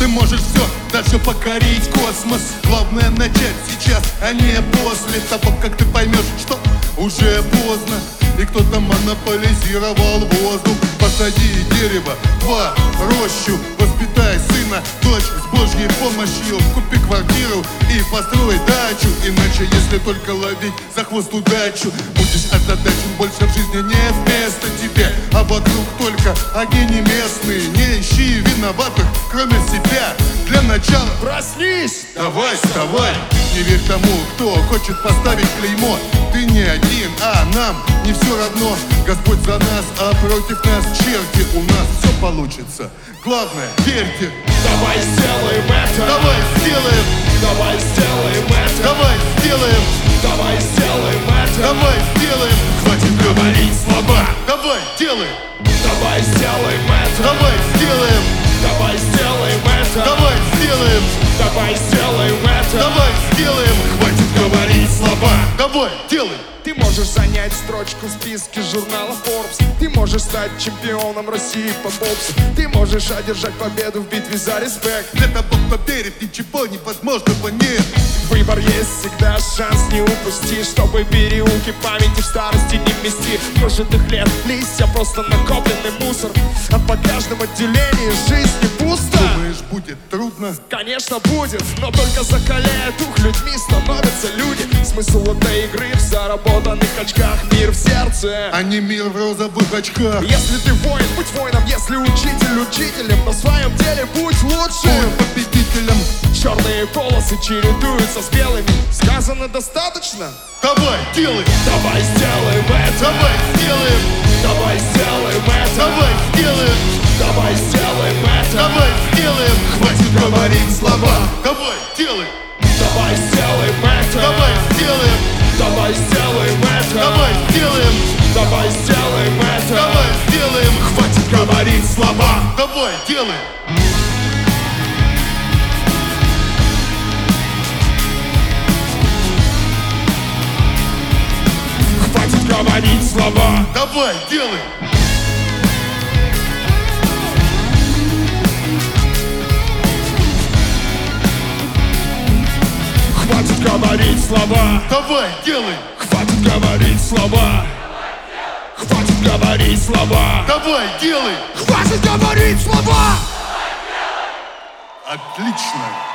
Ты можешь все, даже покорить космос. Главное начать сейчас, а не после того, как ты поймешь, что уже поздно. И кто-то монополизировал воздух. Посади дерево, два, рощу, воспитай сына, дочь с Божьей помощью. Купи квартиру и построй дачу. Иначе, если только ловить за хвост удачу, будешь озадачен, больше в жизни нет места тебе. А вокруг только огни не местные. Не ищи виноватых, кроме себя. Для начала проснись! Давай, вставай! Не верь тому, кто хочет поставить клеймо. Ты не один, а нам не все равно. Господь за нас, а против нас черти. У нас все получится. Главное, верьте. Давай сделаем это! Давай сделаем! Давай сделаем это! Давай сделаем! Давай сделаем это! Давай сделаем! Хватит говорить слова! Давай делаем! Давай сделаем это! Давай сделаем! Давай сделаем это! Давай сделаем! Давай сделаем это! Давай сделаем! Хватит говорить слова! Давай делаем! Ты можешь занять строчку в списке журнала Forbes. Ты можешь стать чемпионом России по боксу. Ты можешь одержать победу в битве за респект. Для того, кто верит, ничего невозможного нет. Выбор есть всегда, шанс не упусти, чтобы переулки памяти в старости не вмести. Прожитых лет листья, просто накопленный мусор. А по каждому отделению жизни пусто. Думаешь, будет трудно? Конечно будет, но только закаляя дух людьми становятся люди. Смысл этой игры в заработанных очках. Мир в сердце, а не мир в розовых очках. Если ты воин, будь воином. Если учитель, учителем. На своем деле будь лучшим победителем. Черные полосы чередуются с белыми. Сказано достаточно? Давай, делай! Давай сделаем это! Давай сделаем! Давай сделаем это! Давай сделаем! Давай сделаем это! Давай сделаем! Хватит говорить слова! Давай, делай! Давай сделаем это! Давай сделаем! Давай сделаем это! Давай сделаем! Давай сделаем это! Давай сделаем! Хватит говорить слова! Давай, делай! Хватит говорить слова! Давай, делай! Хватит говорить слова! Давай, делай! Хватит говорить слова! Хватит говорить слова! Давай, делай! Хватит говорить слова! Отлично!